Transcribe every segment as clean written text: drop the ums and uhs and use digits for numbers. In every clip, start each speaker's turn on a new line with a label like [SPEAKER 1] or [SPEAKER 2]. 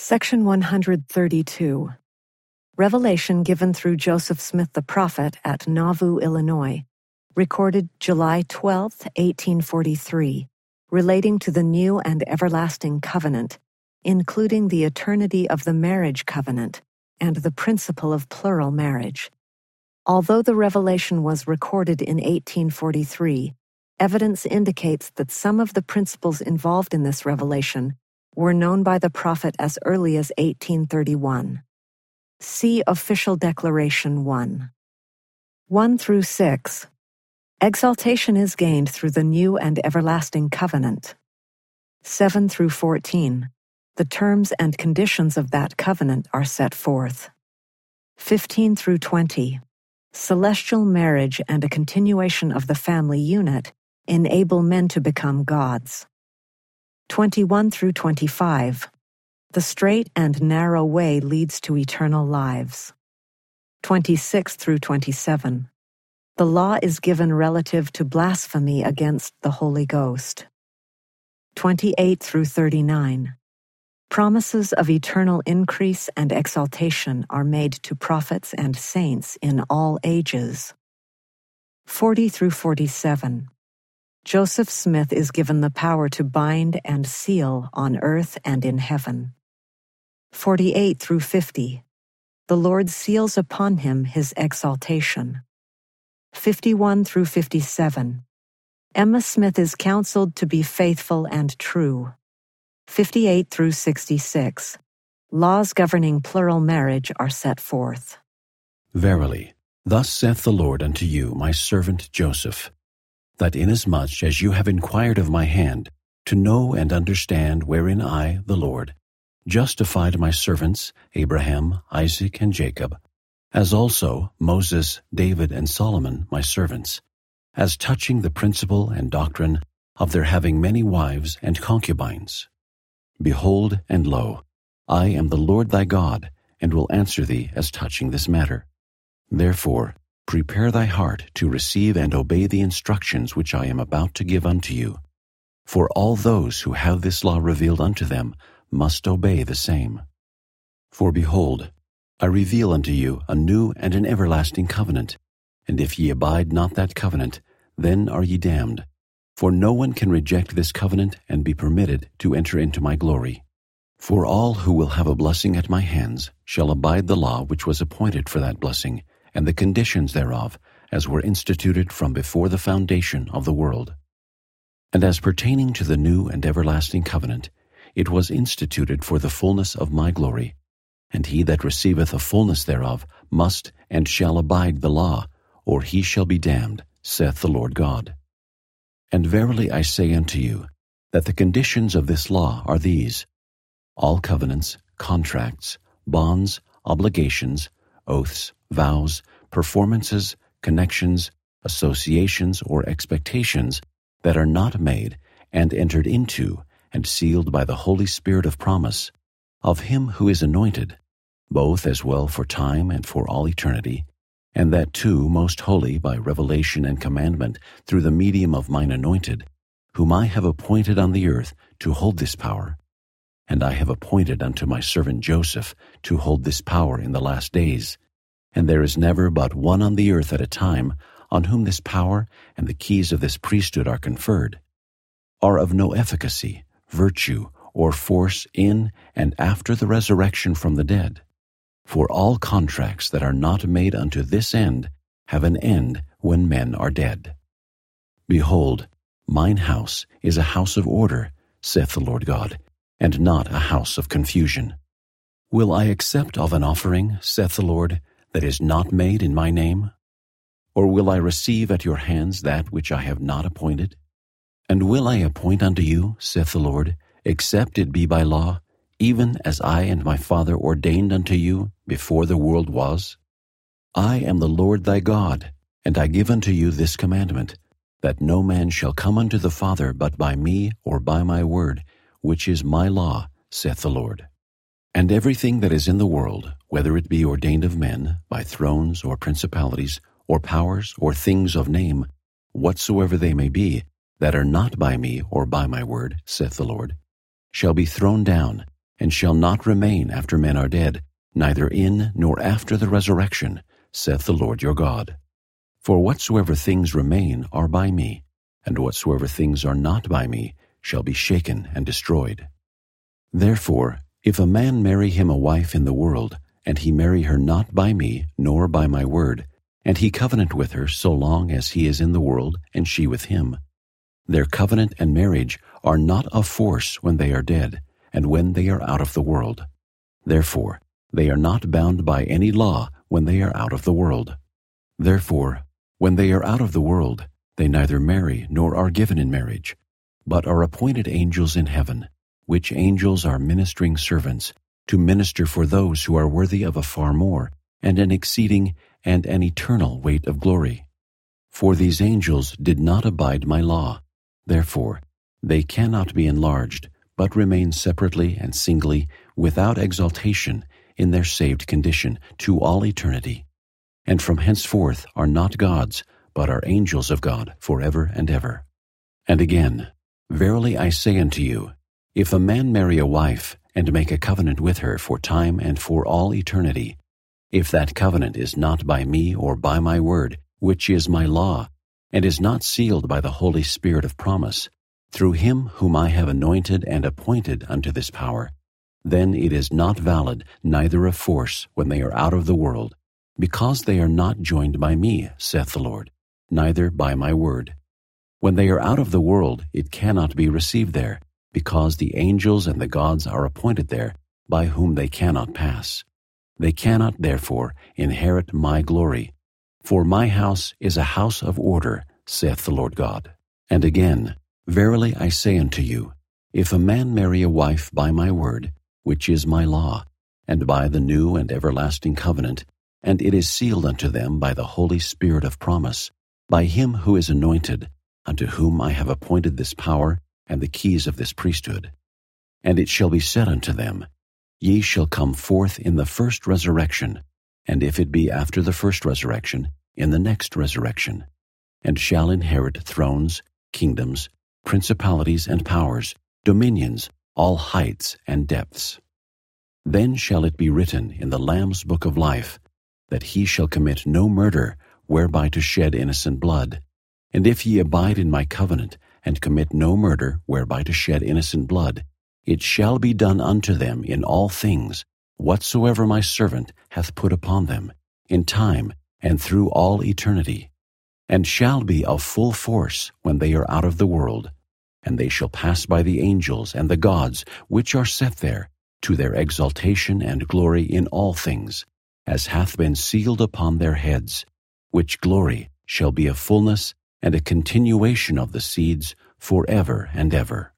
[SPEAKER 1] Section 132. Revelation given through Joseph Smith the prophet at Nauvoo, Illinois, recorded July 12, 1843, relating to the new and everlasting covenant, including the eternity of the marriage covenant and the principle of plural marriage. Although the revelation was recorded in 1843, evidence indicates that some of the principles involved in this revelation were known by the prophet as early as 1831. See Official Declaration 1. 1 through 6. Exaltation is gained through the new and everlasting covenant. 7 through 14. The terms and conditions of that covenant are set forth. 15 through 20. Celestial marriage and a continuation of the family unit enable men to become gods. 21 through 25. The straight and narrow way leads to eternal lives. 26 through 27. The law is given relative to blasphemy against the Holy Ghost. 28 through 39. Promises of eternal increase and exaltation are made to prophets and saints in all ages. 40 through 47. Joseph Smith is given the power to bind and seal on earth and in heaven. 48 through 50. The Lord seals upon him his exaltation. 51 through 57. Emma Smith is counseled to be faithful and true. 58 through 66. Laws governing plural marriage are set forth.
[SPEAKER 2] Verily, thus saith the Lord unto you, my servant Joseph, that inasmuch as you have inquired of my hand, to know and understand wherein I, the Lord, justified my servants, Abraham, Isaac, and Jacob, as also Moses, David, and Solomon, my servants, as touching the principle and doctrine of their having many wives and concubines. Behold, and lo, I am the Lord thy God, and will answer thee as touching this matter. Therefore, prepare thy heart to receive and obey the instructions which I am about to give unto you. For all those who have this law revealed unto them must obey the same. For behold, I reveal unto you a new and an everlasting covenant, and if ye abide not that covenant, then are ye damned. For no one can reject this covenant and be permitted to enter into my glory. For all who will have a blessing at my hands shall abide the law which was appointed for that blessing, and the conditions thereof, as were instituted from before the foundation of the world. And as pertaining to the new and everlasting covenant, it was instituted for the fullness of my glory, and he that receiveth a fullness thereof must and shall abide the law, or he shall be damned, saith the Lord God. And verily I say unto you, that the conditions of this law are these: all covenants, contracts, bonds, obligations, oaths, vows, performances, connections, associations, or expectations that are not made and entered into and sealed by the Holy Spirit of promise, of him who is anointed, both as well for time and for all eternity, and that too most holy by revelation and commandment through the medium of mine anointed, whom I have appointed on the earth to hold this power. And I have appointed unto my servant Joseph to hold this power in the last days. And there is never but one on the earth at a time on whom this power and the keys of this priesthood are conferred, are of no efficacy, virtue, or force in and after the resurrection from the dead. For all contracts that are not made unto this end have an end when men are dead. Behold, mine house is a house of order, saith the Lord God, and not a house of confusion. Will I accept of an offering, saith the Lord, that is not made in my name? Or will I receive at your hands that which I have not appointed? And will I appoint unto you, saith the Lord, except it be by law, even as I and my Father ordained unto you before the world was? I am the Lord thy God, and I give unto you this commandment, that no man shall come unto the Father but by me or by my word, which is my law, saith the Lord. And everything that is in the world, whether it be ordained of men, by thrones or principalities, or powers, or things of name, whatsoever they may be, that are not by me or by my word, saith the Lord, shall be thrown down, and shall not remain after men are dead, neither in nor after the resurrection, saith the Lord your God. For whatsoever things remain are by me, and whatsoever things are not by me shall be shaken and destroyed. Therefore, if a man marry him a wife in the world, and he marry her not by me, nor by my word, and he covenant with her so long as he is in the world, and she with him, their covenant and marriage are not of force when they are dead, and when they are out of the world. Therefore, they are not bound by any law when they are out of the world. Therefore, when they are out of the world, they neither marry nor are given in marriage, but are appointed angels in heaven, which angels are ministering servants, to minister for those who are worthy of a far more, and an exceeding and an eternal weight of glory. For these angels did not abide my law. Therefore, they cannot be enlarged, but remain separately and singly, without exaltation, in their saved condition, to all eternity. And from henceforth are not gods, but are angels of God, forever and ever. And again, verily I say unto you, if a man marry a wife, and make a covenant with her for time and for all eternity, if that covenant is not by me or by my word, which is my law, and is not sealed by the Holy Spirit of promise, through him whom I have anointed and appointed unto this power, then it is not valid, neither of force, when they are out of the world, because they are not joined by me, saith the Lord, neither by my word. When they are out of the world, it cannot be received there, because the angels and the gods are appointed there, by whom they cannot pass. They cannot, therefore, inherit my glory. For my house is a house of order, saith the Lord God. And again, verily I say unto you, if a man marry a wife by my word, which is my law, and by the new and everlasting covenant, and it is sealed unto them by the Holy Spirit of promise, by him who is anointed, unto whom I have appointed this power and the keys of this priesthood. And it shall be said unto them, Ye shall come forth in the first resurrection, and if it be after the first resurrection, in the next resurrection, and shall inherit thrones, kingdoms, principalities and powers, dominions, all heights and depths. Then shall it be written in the Lamb's book of life, that he shall commit no murder, whereby to shed innocent blood. And if ye abide in my covenant, and commit no murder, whereby to shed innocent blood, it shall be done unto them in all things, whatsoever my servant hath put upon them, in time and through all eternity, and shall be of full force when they are out of the world, and they shall pass by the angels and the gods which are set there, to their exaltation and glory in all things, as hath been sealed upon their heads, which glory shall be a fullness and a continuation of the seeds forever and ever.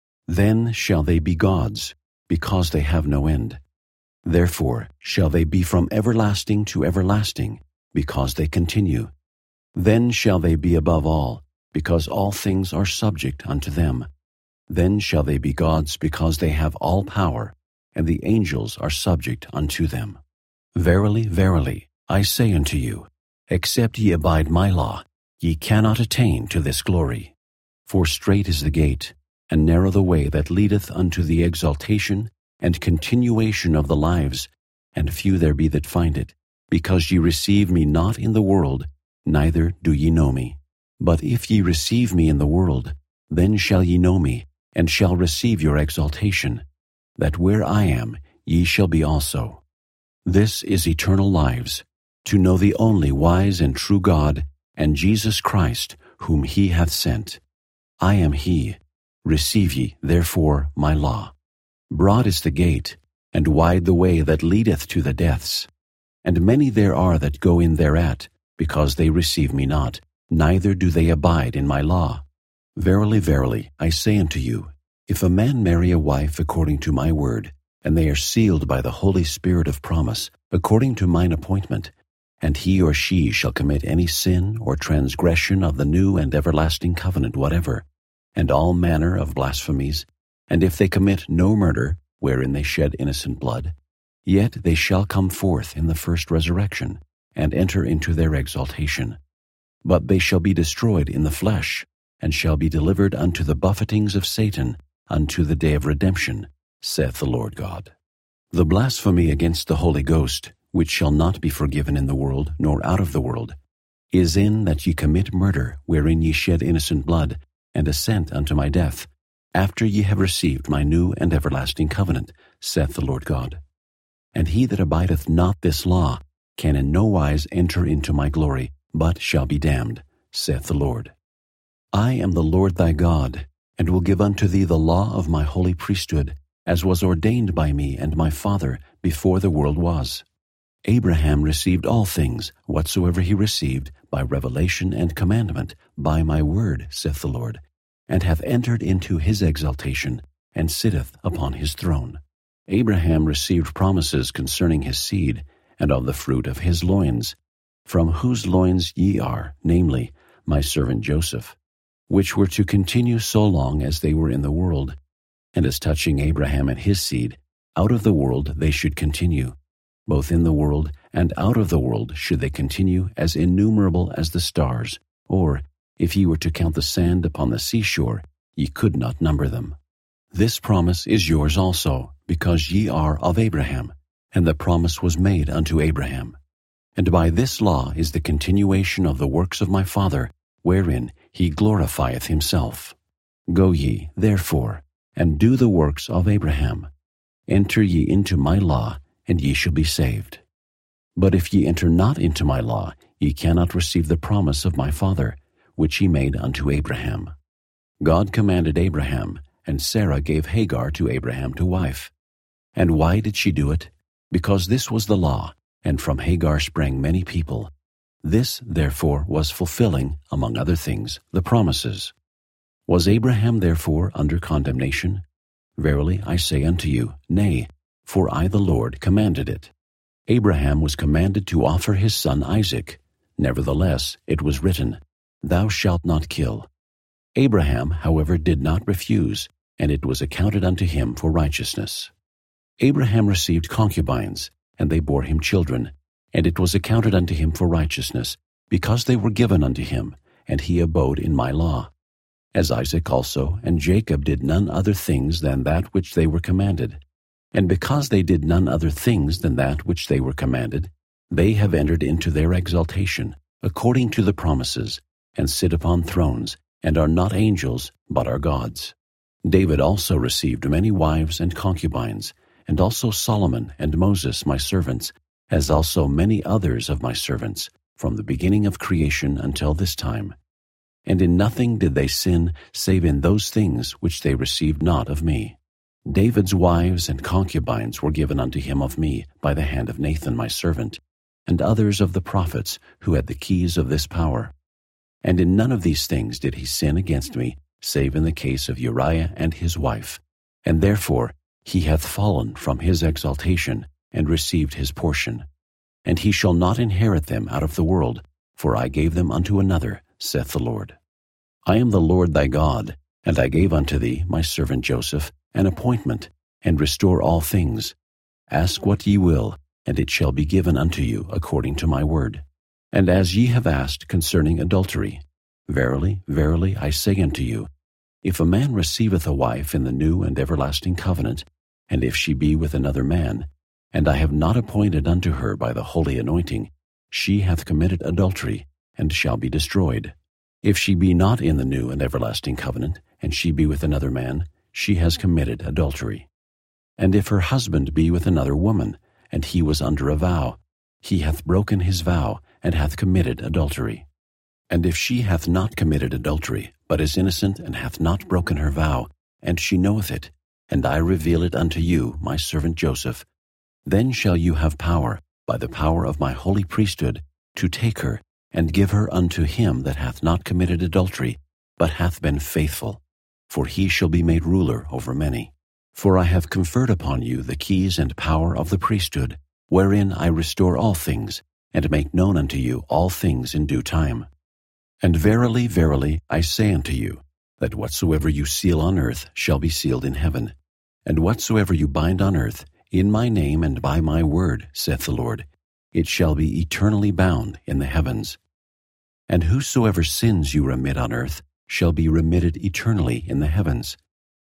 [SPEAKER 2] Then shall they be gods, because they have no end. Therefore shall they be from everlasting to everlasting, because they continue. Then shall they be above all, because all things are subject unto them. Then shall they be gods, because they have all power, and the angels are subject unto them. Verily, verily, I say unto you, except ye abide my law, ye cannot attain to this glory. For strait is the gate, and narrow the way that leadeth unto the exaltation and continuation of the lives, and few there be that find it, because ye receive me not in the world, neither do ye know me. But if ye receive me in the world, then shall ye know me, and shall receive your exaltation, that where I am, ye shall be also. This is eternal lives, to know the only wise and true God, and Jesus Christ, whom he hath sent. I am he. Receive ye, therefore, my law. Broad is the gate, and wide the way that leadeth to the deaths, and many there are that go in thereat, because they receive me not, neither do they abide in my law. Verily, verily, I say unto you, if a man marry a wife according to my word, and they are sealed by the Holy Spirit of promise, according to mine appointment, and he or she shall commit any sin or transgression of the new and everlasting covenant whatever, and all manner of blasphemies, and if they commit no murder, wherein they shed innocent blood, yet they shall come forth in the first resurrection, and enter into their exaltation. But they shall be destroyed in the flesh, and shall be delivered unto the buffetings of Satan, unto the day of redemption, saith the Lord God. The blasphemy against the Holy Ghost, which shall not be forgiven in the world, nor out of the world, is in that ye commit murder, wherein ye shed innocent blood, and assent unto my death, after ye have received my new and everlasting covenant, saith the Lord God. And he that abideth not this law can in no wise enter into my glory, but shall be damned, saith the Lord. I am the Lord thy God, and will give unto thee the law of my holy priesthood, as was ordained by me and my Father before the world was. Abraham received all things, whatsoever he received, by revelation and commandment, by my word, saith the Lord, and hath entered into his exaltation, and sitteth upon his throne. Abraham received promises concerning his seed, and of the fruit of his loins, from whose loins ye are, namely, my servant Joseph, which were to continue so long as they were in the world. And as touching Abraham and his seed, out of the world they should continue. Both in the world and out of the world should they continue, as innumerable as the stars, or, if ye were to count the sand upon the seashore, ye could not number them. This promise is yours also, because ye are of Abraham, and the promise was made unto Abraham. And by this law is the continuation of the works of my Father, wherein he glorifieth himself. Go ye, therefore, and do the works of Abraham. Enter ye into my law, and ye shall be saved. But if ye enter not into my law, ye cannot receive the promise of my Father, which he made unto Abraham. God commanded Abraham, and Sarah gave Hagar to Abraham to wife. And why did she do it? Because this was the law, and from Hagar sprang many people. This, therefore, was fulfilling, among other things, the promises. Was Abraham therefore under condemnation? Verily I say unto you, nay, for I the Lord commanded it. Abraham was commanded to offer his son Isaac. Nevertheless, it was written, Thou shalt not kill. Abraham, however, did not refuse, and it was accounted unto him for righteousness. Abraham received concubines, and they bore him children, and it was accounted unto him for righteousness, because they were given unto him, and he abode in my law. As Isaac also and Jacob did none other things than that which they were commanded. And because they did none other things than that which they were commanded, they have entered into their exaltation, according to the promises, and sit upon thrones, and are not angels, but are gods. David also received many wives and concubines, and also Solomon and Moses my servants, as also many others of my servants, from the beginning of creation until this time. And in nothing did they sin, save in those things which they received not of me. David's wives and concubines were given unto him of me by the hand of Nathan my servant, and others of the prophets who had the keys of this power. And in none of these things did he sin against me, save in the case of Uriah and his wife. And therefore he hath fallen from his exaltation, and received his portion. And he shall not inherit them out of the world, for I gave them unto another, saith the Lord. I am the Lord thy God, and I gave unto thee, my servant Joseph, an appointment, and restore all things. Ask what ye will, and it shall be given unto you according to my word. And as ye have asked concerning adultery, verily, verily, I say unto you, if a man receiveth a wife in the new and everlasting covenant, and if she be with another man, and I have not appointed unto her by the holy anointing, she hath committed adultery, and shall be destroyed. If she be not in the new and everlasting covenant, and she be with another man, she has committed adultery. And if her husband be with another woman, and he was under a vow, he hath broken his vow, and hath committed adultery. And if she hath not committed adultery, but is innocent, and hath not broken her vow, and she knoweth it, and I reveal it unto you, my servant Joseph, then shall you have power, by the power of my holy priesthood, to take her, and give her unto him that hath not committed adultery, but hath been faithful. For he shall be made ruler over many. For I have conferred upon you the keys and power of the priesthood, wherein I restore all things, and make known unto you all things in due time. And verily, verily, I say unto you, that whatsoever you seal on earth shall be sealed in heaven, and whatsoever you bind on earth, in my name and by my word, saith the Lord, it shall be eternally bound in the heavens. And whosoever sins you remit on earth shall be remitted eternally in the heavens.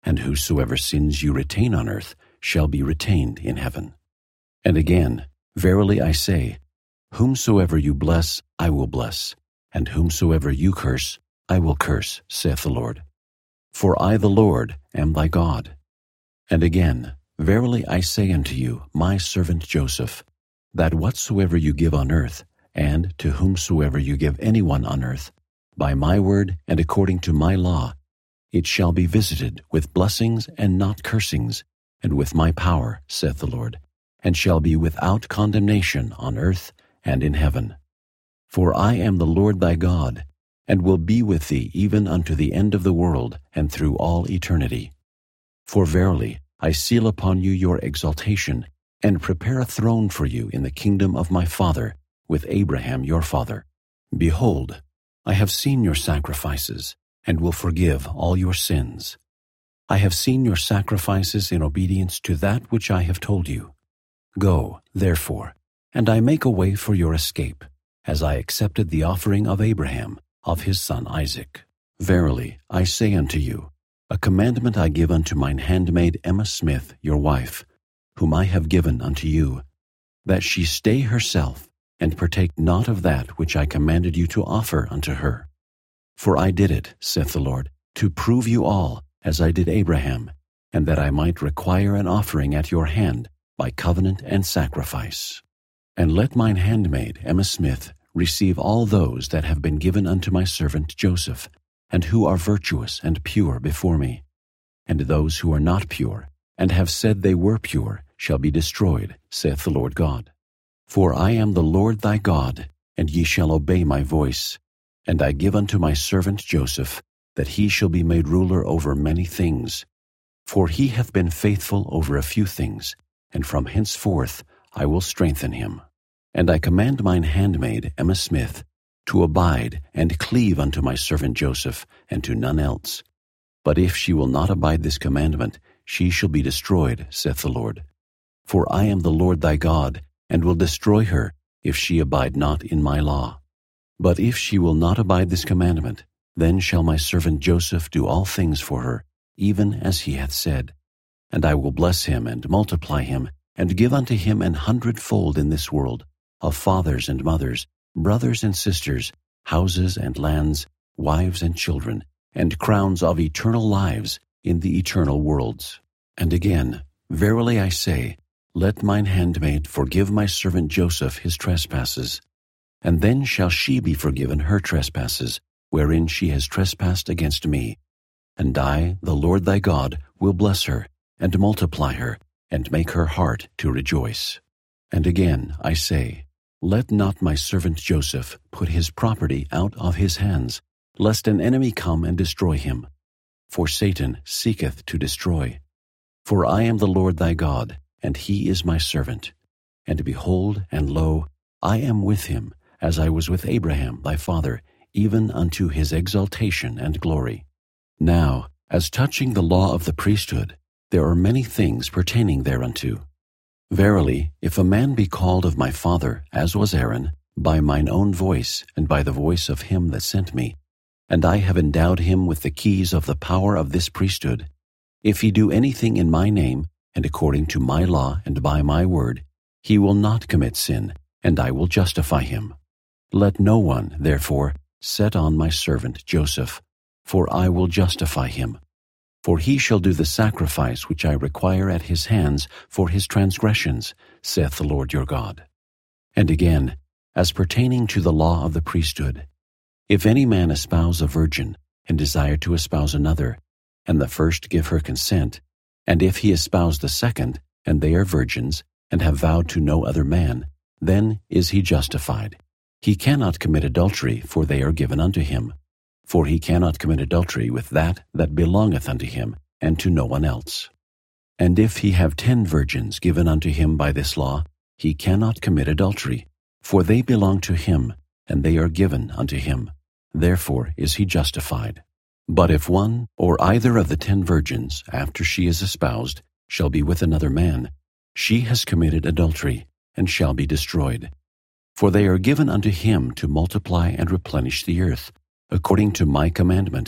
[SPEAKER 2] and whosoever sins you retain on earth shall be retained in heaven. And again, verily I say, whomsoever you bless, I will bless, and whomsoever you curse, I will curse, saith the Lord. For I, the Lord, am thy God. And again, verily I say unto you, my servant Joseph, that whatsoever you give on earth, and to whomsoever you give anyone on earth, by my word and according to my law, it shall be visited with blessings and not cursings, and with my power, saith the Lord, and shall be without condemnation on earth and in heaven. For I am the Lord thy God, and will be with thee even unto the end of the world, and through all eternity. For verily I seal upon you your exaltation, and prepare a throne for you in the kingdom of my father, with Abraham your father. Behold, I have seen your sacrifices, and will forgive all your sins. I have seen your sacrifices in obedience to that which I have told you. Go, therefore, and I make a way for your escape, as I accepted the offering of Abraham, of his son Isaac. Verily, I say unto you, a commandment I give unto mine handmaid Emma Smith, your wife, whom I have given unto you, that she stay herself, and partake not of that which I commanded you to offer unto her. For I did it, saith the Lord, to prove you all, as I did Abraham, and that I might require an offering at your hand by covenant and sacrifice. And let mine handmaid Emma Smith receive all those that have been given unto my servant Joseph, and who are virtuous and pure before me. And those who are not pure, and have said they were pure, shall be destroyed, saith the Lord God. For I am the Lord thy God, and ye shall obey my voice. And I give unto my servant Joseph, that he shall be made ruler over many things. For he hath been faithful over a few things, and from henceforth I will strengthen him. And I command mine handmaid Emma Smith to abide and cleave unto my servant Joseph, and to none else. But if she will not abide this commandment, she shall be destroyed, saith the Lord. For I am the Lord thy God, and will destroy her, if she abide not in my law. But if she will not abide this commandment, then shall my servant Joseph do all things for her, even as he hath said. And I will bless him and multiply him, and give unto him 100-fold in this world, of fathers and mothers, brothers and sisters, houses and lands, wives and children, and crowns of eternal lives in the eternal worlds. And again, verily I say, let mine handmaid forgive my servant Joseph his trespasses, and then shall she be forgiven her trespasses, wherein she has trespassed against me. And I, the Lord thy God, will bless her, and multiply her, and make her heart to rejoice. And again I say, let not my servant Joseph put his property out of his hands, lest an enemy come and destroy him. For Satan seeketh to destroy. For I am the Lord thy God, and he is my servant. And behold, and lo, I am with him, as I was with Abraham thy father, even unto his exaltation and glory. Now, as touching the law of the priesthood, there are many things pertaining thereunto. Verily, if a man be called of my father, as was Aaron, by mine own voice, and by the voice of him that sent me, and I have endowed him with the keys of the power of this priesthood, if he do anything in my name, and according to my law and by my word, he will not commit sin, and I will justify him. Let no one, therefore, set on my servant Joseph, for I will justify him. For he shall do the sacrifice which I require at his hands for his transgressions, saith the Lord your God. And again, as pertaining to the law of the priesthood, if any man espouse a virgin, and desire to espouse another, and the first give her consent, and if he espouse the second, and they are virgins, and have vowed to no other man, then is he justified. He cannot commit adultery, for they are given unto him. For he cannot commit adultery with that belongeth unto him, and to no one else. And if he have 10 virgins given unto him by this law, he cannot commit adultery, for they belong to him, and they are given unto him. Therefore is he justified. But if one or either of the 10 virgins, after she is espoused, shall be with another man, she has committed adultery, and shall be destroyed. For they are given unto him to multiply and replenish the earth, according to my commandment,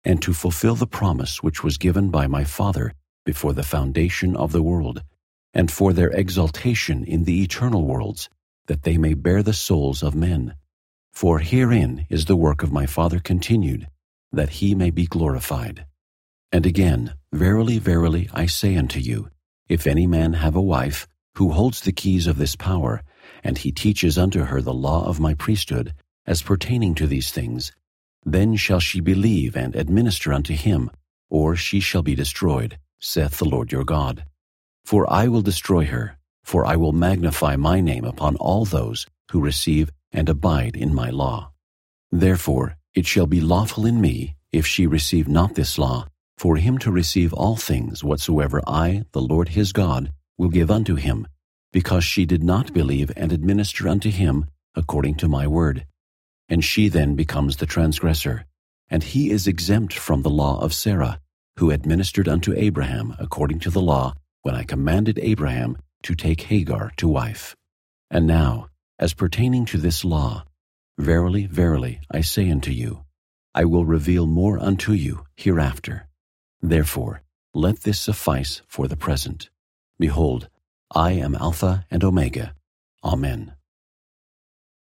[SPEAKER 2] and to fulfill the promise which was given by my Father before the foundation of the world, and for their exaltation in the eternal worlds, that they may bear the souls of men. For herein is the work of my Father continued, that he may be glorified. And again, verily, verily, I say unto you, if any man have a wife, who holds the keys of this power, and he teaches unto her the law of my priesthood, as pertaining to these things, then shall she believe and administer unto him, or she shall be destroyed, saith the Lord your God. For I will destroy her, for I will magnify my name upon all those who receive and abide in my law. Therefore it shall be lawful in me, if she receive not this law, for him to receive all things whatsoever I, the Lord his God, will give unto him, because she did not believe and administer unto him according to my word. And she then becomes the transgressor, and he is exempt from the law of Sarah, who administered unto Abraham according to the law, when I commanded Abraham to take Hagar to wife. And now, as pertaining to this law, verily, verily, I say unto you, I will reveal more unto you hereafter. Therefore, let this suffice for the present. Behold, I am Alpha and Omega. Amen.